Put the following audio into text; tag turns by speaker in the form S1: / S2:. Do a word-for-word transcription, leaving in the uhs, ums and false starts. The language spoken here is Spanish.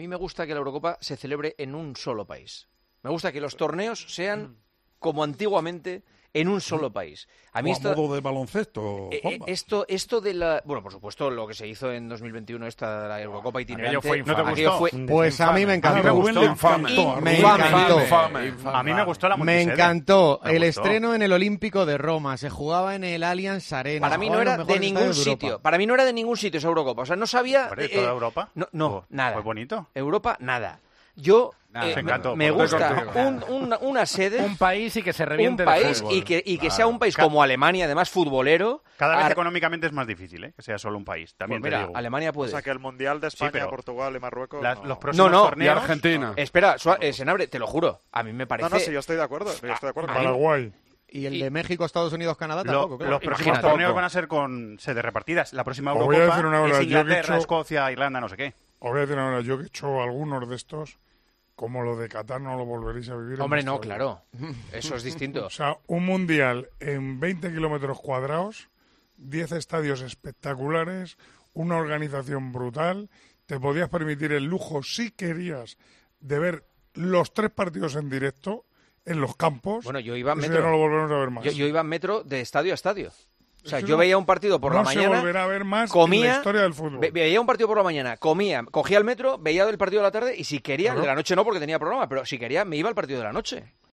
S1: A mí me gusta que la Eurocopa se celebre en un solo país. Me gusta que los torneos sean como antiguamente en un solo país. A mí
S2: o
S1: esto,
S2: a modo de baloncesto,
S1: eh, esto, esto de la... Bueno, por supuesto, lo que se hizo en dos mil veintiuno, esta la Eurocopa itinerante...
S3: Aquello fue infame.
S1: ¿No te gustó? Fue...
S4: Pues a mí me encantó.
S2: A Rubén le encantó.
S4: Me
S2: Infame,
S4: encantó.
S2: infame,
S3: infame. A mí me gustó la
S4: Me
S3: multisede.
S4: encantó.
S3: Me
S4: El
S3: gustó.
S4: estreno en el Olímpico de Roma. Se jugaba en el Allianz Arena.
S1: Para mí no era de ningún sitio. Para mí no era de ningún sitio esa Eurocopa. O sea, no sabía...
S3: ¿Hombre,
S1: eh,
S3: toda Europa?
S1: No, no
S3: Fue-
S1: nada.
S3: Fue bonito.
S1: Europa, nada. Yo...
S3: Nada,
S1: eh,
S3: me encantó,
S1: me
S3: por
S1: gusta
S3: supuesto.
S1: un, una, una sede...
S5: Un país y que se
S1: un
S5: reviente
S1: país
S5: de fútbol.
S1: y que, y que
S3: Claro.
S1: sea un país
S3: Ca-
S1: como Alemania, además futbolero.
S3: Cada vez
S1: Ar-
S3: económicamente es más difícil, ¿eh? Que sea solo un país. También
S1: Pues
S3: te
S1: mira,
S3: digo.
S1: Alemania
S6: O
S1: puede.
S6: sea, que el Mundial de España,
S3: pero-
S6: Portugal y Marruecos...
S3: Las-
S6: no.
S3: los próximos
S1: No, no,
S2: y
S3: torneos...
S2: Argentina.
S1: Espera, Sua- eh, Senabre, te lo juro. A mí me parece...
S6: No, no, sí, yo estoy de acuerdo. Yo estoy de acuerdo.
S1: a mí-
S2: Paraguay.
S4: Y el
S1: Y-
S4: de México, Estados Unidos, Canadá
S3: Lo-
S4: tampoco. claro.
S3: los próximos
S1: Imagínate.
S3: torneos van a ser con sedes repartidas. La próxima
S2: Os voy a
S3: Eurocopa
S2: decir una cosa,
S3: es
S2: yo he
S3: Inglaterra,
S2: dicho-
S3: Escocia, Irlanda, no sé qué.
S2: Os voy a decir ahora, yo que he hecho algunos de estos, como lo de Qatar no lo volveréis a vivir. en
S1: Hombre, no,
S2: vuestra vida.
S1: claro. Eso es distinto.
S2: O sea, un mundial en veinte kilómetros cuadrados, diez estadios espectaculares, una organización brutal. Te podías permitir el lujo, si querías, de ver los tres partidos en directo en los campos.
S1: Bueno, yo iba en
S2: Eso
S1: metro.
S2: ya no lo volveremos a ver más.
S1: Yo, yo iba en metro de estadio a estadio. O sea,
S2: Eso
S1: yo
S2: no-
S1: veía un partido por
S2: no
S1: la mañana,
S2: se volverá a ver más
S1: comía,
S2: en la historia del fútbol.
S1: ve- veía un partido por la mañana, comía, cogía el metro, veía el partido de la tarde y si quería, el
S2: Claro.
S1: de la noche no porque tenía programa, pero si quería me iba al partido de la noche.